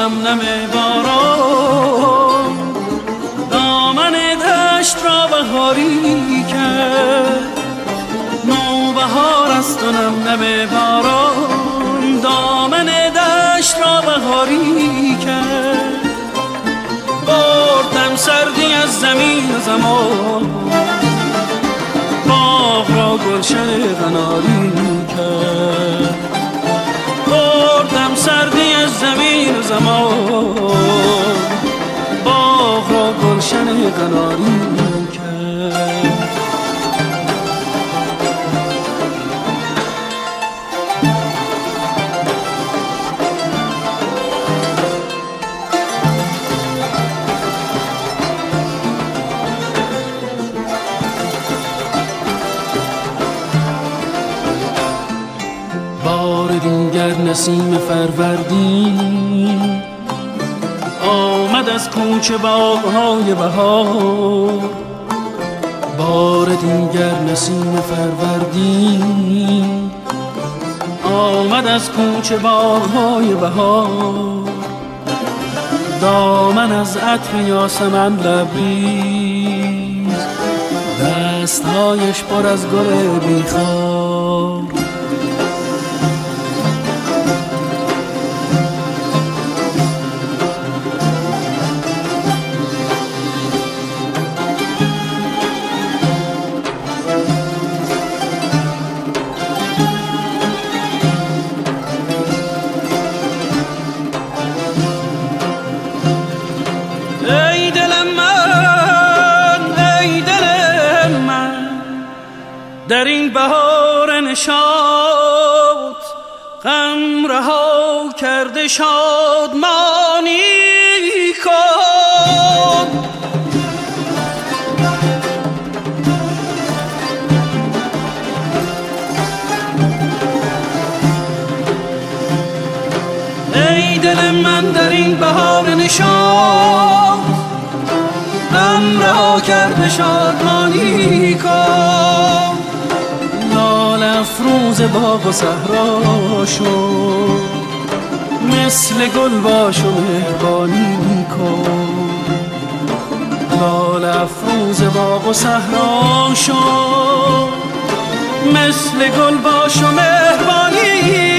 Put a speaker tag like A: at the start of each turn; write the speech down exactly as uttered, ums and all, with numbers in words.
A: نم نم باران دامن دشت را بهاری کرد. نوبهار است و نم نم باران دامن دشت را بهاری کرد. بردم سردی از زمین و زمان باغ را گلشن قناری کرد. بردم سردی از زمین و زمان باغ را گلشن قناری کرد. بار دیگر نسیم فروردین آمد از کوچه باغ‌های بهار. بار دیگر نسیم فروردین آمد از کوچه باغ‌های بهار. دامن از عطر یاسمن لبریز دستهایش پر از گل بیخار. ای دل من ای دل من در این بهار نشاط غم رها کرده شادمانی کن. ای دل من در این بهار نشاط غم رها کرده شادمانی کن. لاله افروز باغ و صحرا شو مثل گل باش و مهربانی کن. لاله افروز باغ و صحرا شو مثل گل باش و مهربانی